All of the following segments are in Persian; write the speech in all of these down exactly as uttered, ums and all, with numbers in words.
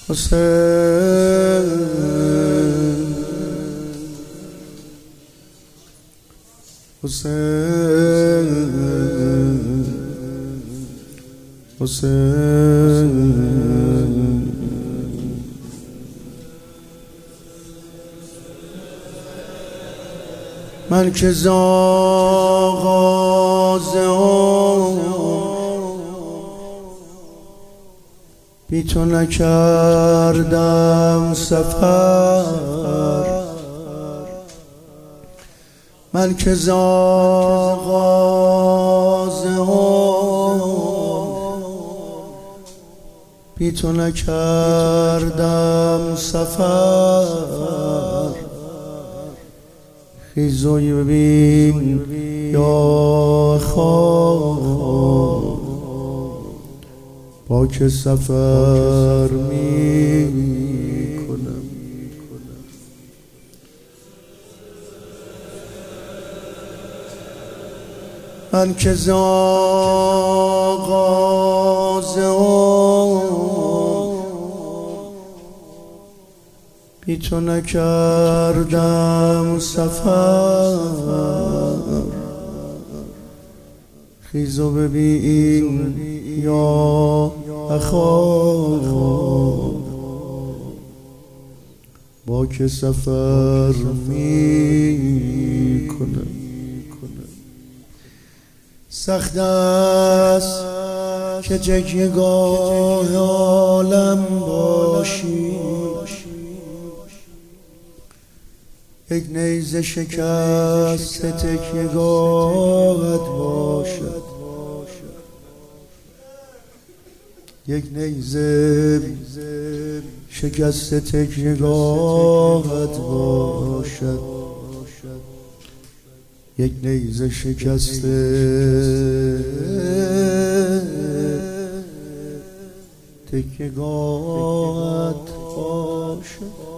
حسین حسین حسین من که ز آغاز بی تو نکردم سفر، من که ز آغاز بی تو نکردم سفر. خیز و ببین یا خواب با که سفر می کنم. من که ز آغاز بی تو نکردم سفر، خیز و ببین یا اخا با که سفر می کنم. سخت است که تکیه‌گاه عالم باشی، یک نیزه شکست تکیه‌گاهت باشد، یک نیزه شکست تکیه‌گاهت باشد، یک نیزه شکست تکیه‌گاهت باشد.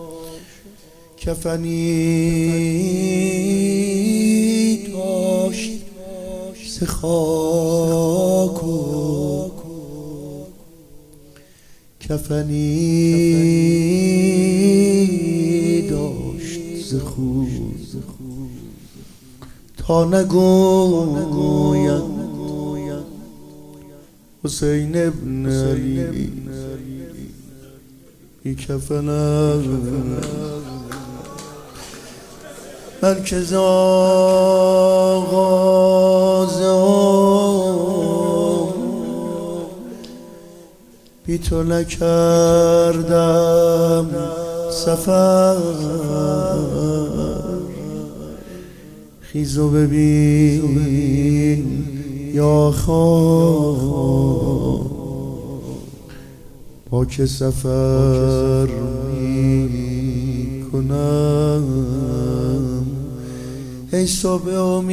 کفنی داشت ز خاک و کفنی داشت ز خون تا نگوید حسین ابن علی بی کفن است. من که ز آغاز بی تو نکردم سفر، خیز و ببین یا خواب با که سفر می کنم. ای صبح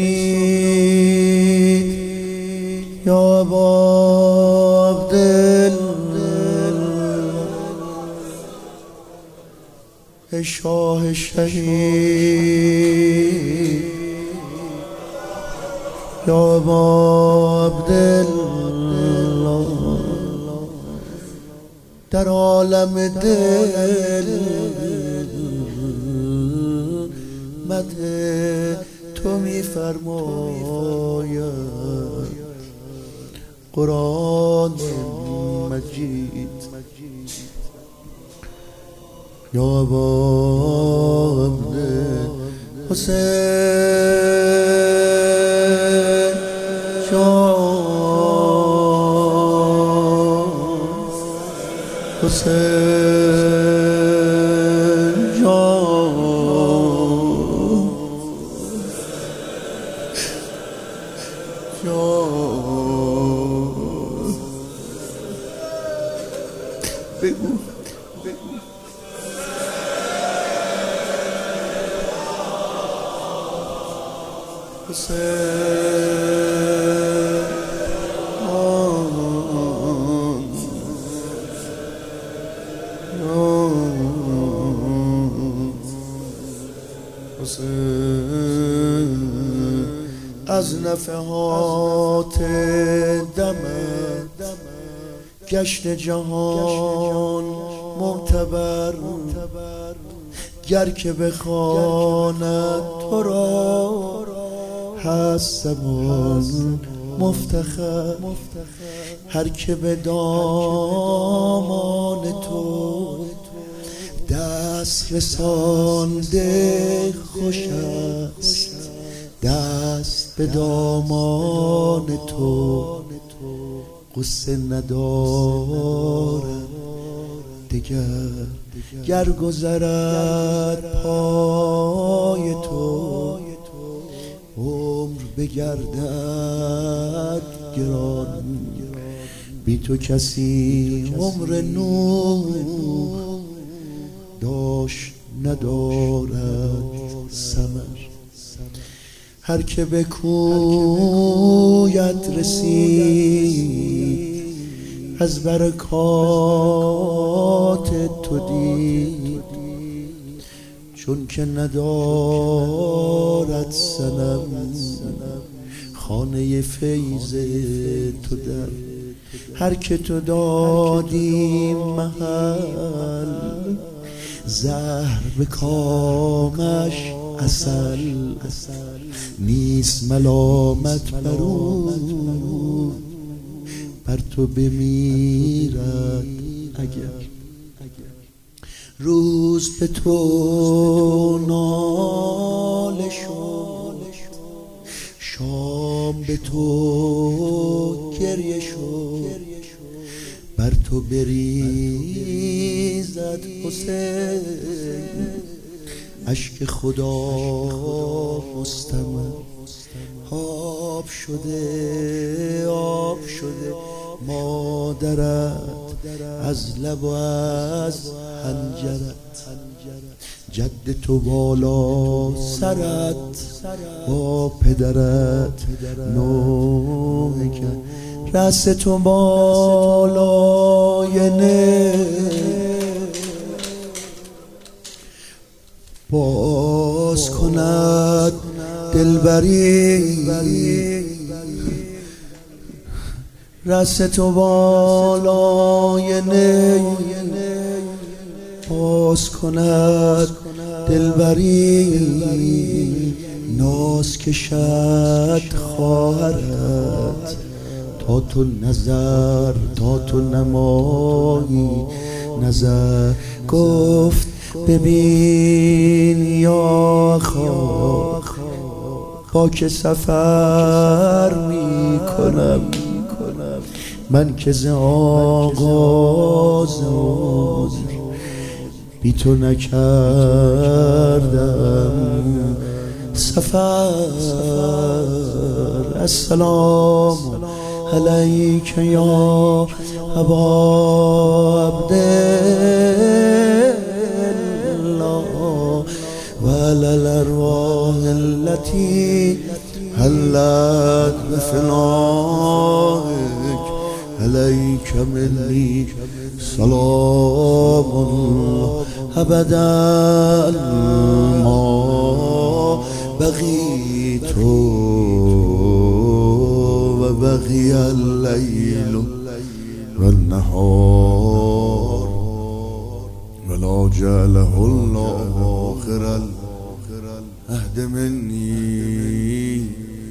امید یا ابا عبدل، ای شاه شهید یا ابا عبدل، در عالم دل مدح تو می فرماید قرآن مجید. یا ابا عبدل حسین جان، حسین جان، جان بگو بگو حسین حسین از نفحات دم گشت جهان معتبر گر که بخواند تو را هست زمان مفتخر هر که به دامان تو دست رسانده خوش است دست به دامان تو غصه ندارد دگر گر گذرد پای تو عمر بگردد گران بی تو کسی عمر نوح داشت ندارد ثمر هر که به کویت رسید از برکات تو دید چون که ندارد صنم خانه فیض تو در هر که تو دادی محل زهر به کامش عسل نیست ملامت برو بر تو بمیرد اگر روز به تو ناله شد شام به تو گریه شد بر تو بریزد حسین اشک خدا مستمر آب شده آب شده مادرت از لب و از حنجرت جد تو بالا سرت با پدرت نوحه کرد رأس تو بالای نه باز کند دلبری رأس تو بالای نه باز کند دلبری ناز کشد خواهرت تا تو نظر تا تو نمایی نظر گفت ببین یا خاک با که سفر می کنم من که ز آغاز عمر بی تو نکردم سفر السلام علیک یا ابا عبدالله و علی الارواح التي حلت بفنائک علیک منی سلام الله ابدا ما بقیت و بقی اللیل و النهار ولا جعله الله آخر العهد منی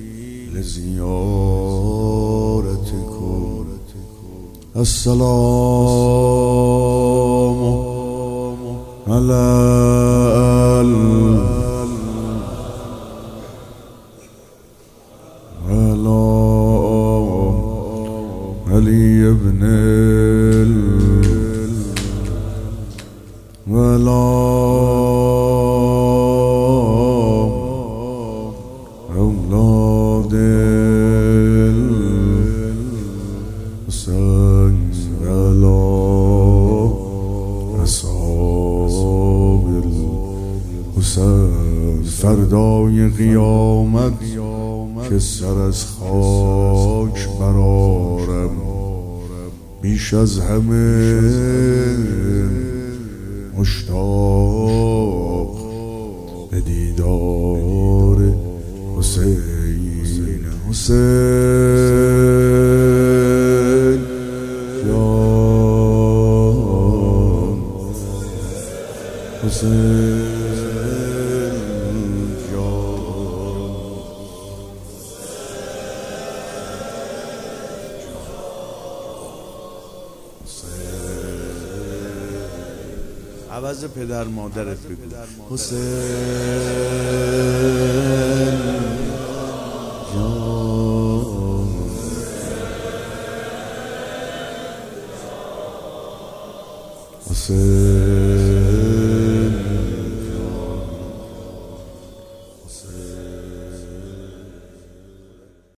لزیارتکم السلام علی علی ابن ولا اولاد الحسین ولا اصحاب الحسین فردای قیامت که سر از خاک برارم بیش از همه مشتاق به دیدار حسین حسین جان حسین جان عوض پدر مادرت بگو حسین جان حسین